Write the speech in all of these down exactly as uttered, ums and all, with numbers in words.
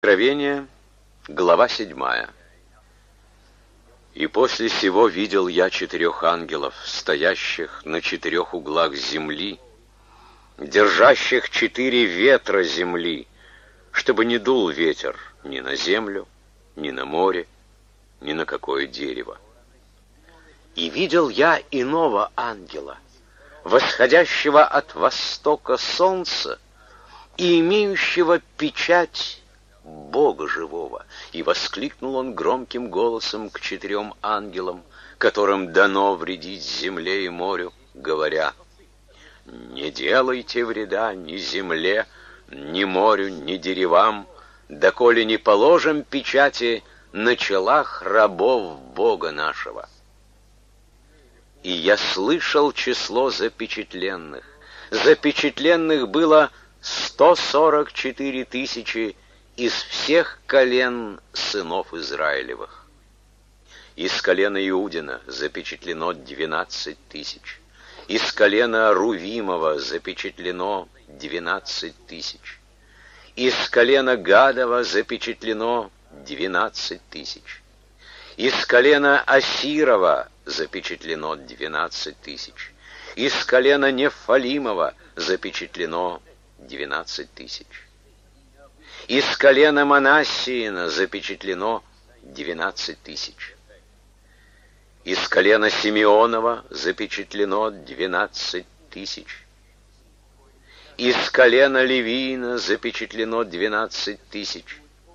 Откровение, глава седьмая. «И после сего видел я четырех ангелов, стоящих на четырех углах земли, держащих четыре ветра земли, чтобы не дул ветер ни на землю, ни на море, ни на какое дерево. И видел я иного ангела, восходящего от востока солнца и имеющего печать Бога живого, и воскликнул он громким голосом к четырем ангелам, которым дано вредить земле и морю, говоря: не делайте вреда ни земле, ни морю, ни деревам, доколе не положим печати на челах рабов Бога нашего. И я слышал число запечатленных. Запечатленных было сто сорок четыре тысячи из всех колен сынов Израилевых. Из колена Иудина запечатлено двенадцать тысяч. Из колена Рувимова запечатлено двенадцать тысяч. Из колена Гадова запечатлено двенадцать тысяч. Из колена Асирова запечатлено двенадцать тысяч. Из колена Нефалимова запечатлено двенадцать тысяч. Из колена Манассиина запечатлено двенадцать тысяч. Из колена Симеонова запечатлено двенадцать тысяч. Из колена Левиина запечатлено двенадцать тысяч.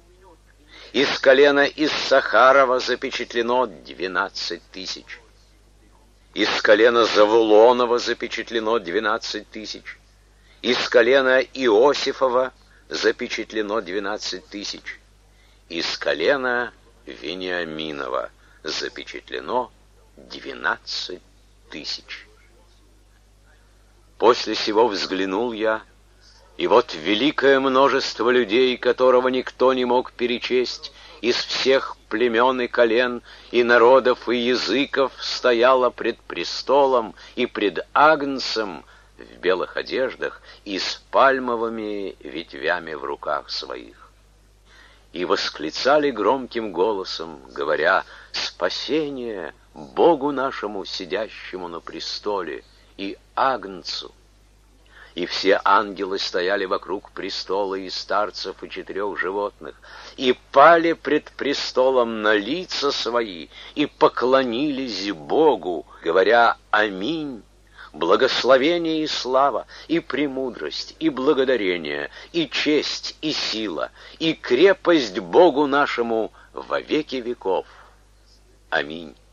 Из колена Иссахарова запечатлено двенадцать тысяч. Из колена Завулонова запечатлено двенадцать тысяч. Из колена Иосифова запечатлено двенадцать тысяч. Из колена Вениаминова запечатлено двенадцать тысяч. После сего взглянул я, и вот великое множество людей, которого никто не мог перечесть, из всех племен и колен, и народов, и языков, стояло пред престолом и пред Агнцем в белых одеждах и с пальмовыми ветвями в руках своих. И восклицали громким голосом, говоря: «Спасение Богу нашему, сидящему на престоле, и Агнцу!» И все ангелы стояли вокруг престола и старцев, и четырех животных, и пали пред престолом на лица свои, и поклонились Богу, говоря: «Аминь! Благословение и слава, и премудрость, и благодарение, и честь, и сила, и крепость Богу нашему во веки веков. Аминь».